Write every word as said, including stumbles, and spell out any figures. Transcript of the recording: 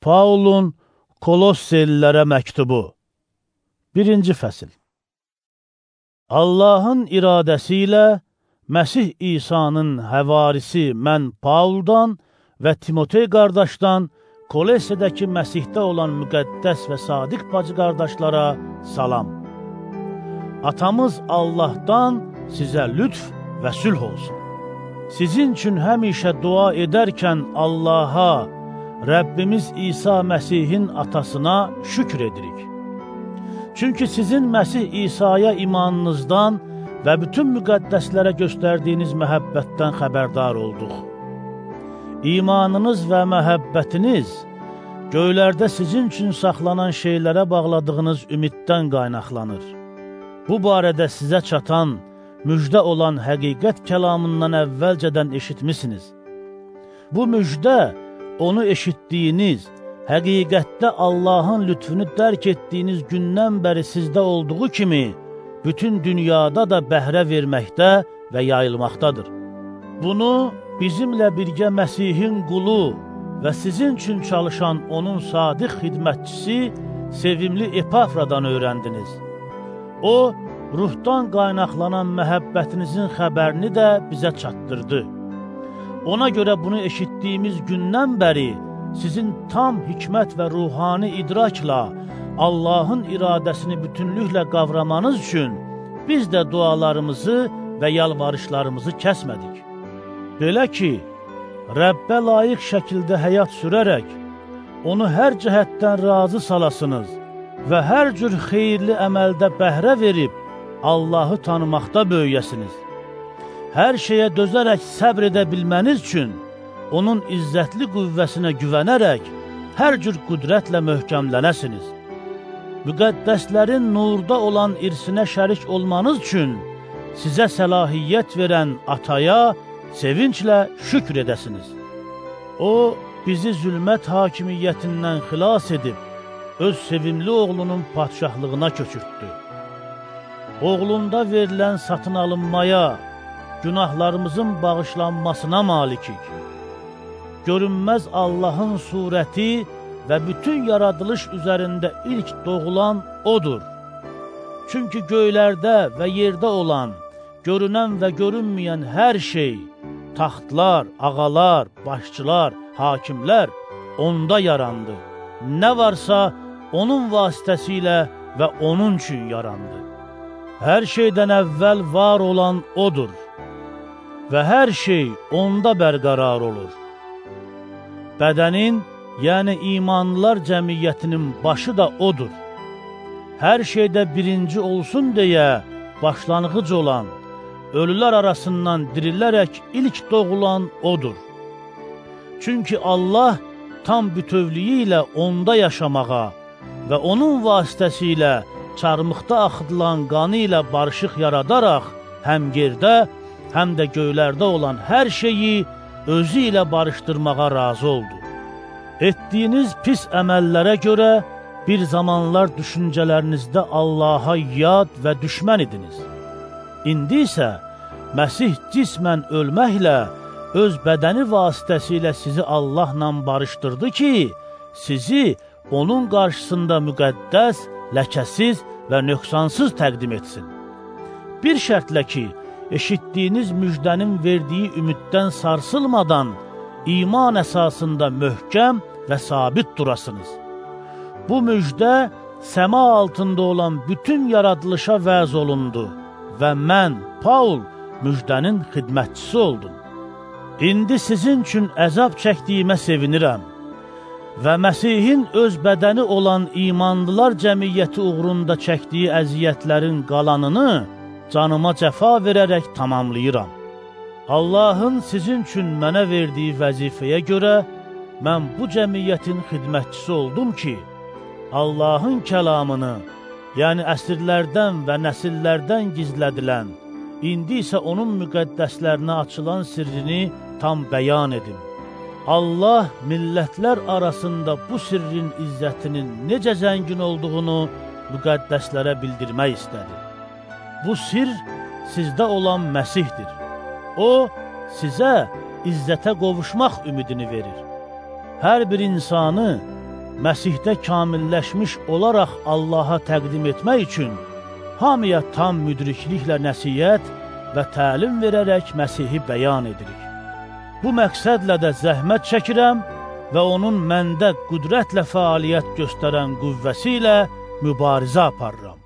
Paulun Kolossellilərə məktubu birinci fəsil. Allahın iradəsi ilə Məsih İsa'nın həvarisi mən Pauldan və Timotey qardaşdan Kolossedəki Məsihdə olan müqəddəs və sadiq bacı qardaşlara salam. Atamız Allahdan sizə lütf və sülh olsun. Sizin üçün həmişə dua edərkən Allaha, Rəbbimiz İsa Məsihin atasına şükür edirik. Çünki sizin Məsih İsa'ya imanınızdan və bütün müqəddəslərə göstərdiyiniz məhəbbətdən xəbərdar olduq. İmanınız və məhəbbətiniz göylərdə sizin üçün saxlanan şeylərə bağladığınız ümiddən qaynaqlanır. Bu barədə sizə çatan, müjdə olan həqiqət kəlamından əvvəlcədən eşitmisiniz. Bu müjdə, onu eşitdiyiniz, həqiqətdə Allahın lütfünü dərk etdiyiniz gündən bəri sizdə olduğu kimi, bütün dünyada da bəhrə verməkdə və yayılmaqdadır. Bunu bizimlə birgə Məsihin qulu və sizin üçün çalışan onun sadiq xidmətçisi, sevimli Epafradan öyrəndiniz. O, ruhdan qaynaqlanan məhəbbətinizin xəbərini də bizə çatdırdı. Ona görə bunu eşitdiyimiz gündən bəri sizin tam hikmət və ruhani idrakla Allahın iradəsini bütünlüklə qavramanız üçün biz də dualarımızı və yalvarışlarımızı kəsmədik. Belə ki, Rəbbə layiq şəkildə həyat sürərək, onu hər cəhətdən razı salasınız və hər cür xeyirli əməldə bəhrə verib, Allahı tanımaqda böyüyəsiniz. Hər şeyə dözərək səbr edə bilməniz üçün, onun izzətli qüvvəsinə güvənərək, hər cür qüdrətlə möhkəmlənəsiniz. Müqəddəslərin nurda olan irsinə şərik olmanız üçün sizə səlahiyyət verən ataya sevinclə şükür edəsiniz. O, bizi zülmət hakimiyyətindən xilas edib, öz sevimli oğlunun padşahlığına köçürtdü. Oğlunda verilən satın alınmaya, günahlarımızın bağışlanmasına malikik. Görünməz Allahın surəti və bütün yaradılış üzərində ilk doğulan O'dur. Çünki göylərdə və yerdə olan, görünən və görünməyən hər şey, taxtlar, ağalar, başçılar, hakimlər onda yarandı. Nə varsa onun vasitəsilə və onun üçün yarandı. Hər şeydən əvvəl var olan O'dur və hər şey onda bərqərar olur. Bədənin, yəni imanlılar cəmiyyətinin başı da O'dur. Hər şeydə birinci olsun deyə başlanğıc olan, ölülər arasından dirilərək ilk doğulan O'dur. Çünki Allah tam bütövlüyü ilə onda yaşamağa və onun vasitəsilə çarmıqda axıdılan qanı ilə barışıq yaradaraq həm yerdə, həm də göylərdə olan hər şeyi özü ilə barışdırmağa razı oldu. Etdiyiniz pis əməllərə görə bir zamanlar düşüncələrinizdə Allaha yad və düşmən idiniz. İndi isə Məsih cismən ölməklə öz bədəni vasitəsilə sizi Allahla barışdırdı ki, sizi onun qarşısında müqəddəs, ləkəsiz və nöqsansız təqdim etsin. Bir şərtlə ki, eşitdiyiniz müjdənin verdiyi ümiddən sarsılmadan, iman əsasında möhkəm və sabit durasınız. Bu müjdə səma altında olan bütün yaradılışa vəz olundu və mən, Paul, müjdənin xidmətçisi oldum. İndi sizin üçün əzab çəkdiyimə sevinirəm və Məsihin öz bədəni olan imanlılar cəmiyyəti uğrunda çəkdiyi əziyyətlərin qalanını canıma cəfa verərək tamamlayıram. Allahın sizin üçün mənə verdiyi vəzifəyə görə mən bu cəmiyyətin xidmətçisi oldum ki, Allahın kəlamını, yəni əsrlərdən və nəsillərdən gizlədilən, indi isə onun müqəddəslərinə açılan sirrini tam bəyan edim. Allah millətlər arasında bu sirrin izzətinin necə zəngin olduğunu müqəddəslərə bildirmək istədi. Bu sir sizdə olan Məsihdir. O, sizə izzətə qovuşmaq ümidini verir. Hər bir insanı Məsihdə kamilləşmiş olaraq Allaha təqdim etmək üçün hamıya tam müdrikliklə nəsiyyət və təlim verərək Məsihi bəyan edirik. Bu məqsədlə də zəhmət çəkirəm və onun məndə qüdrətlə fəaliyyət göstərən qüvvəsi ilə mübarizə aparıram.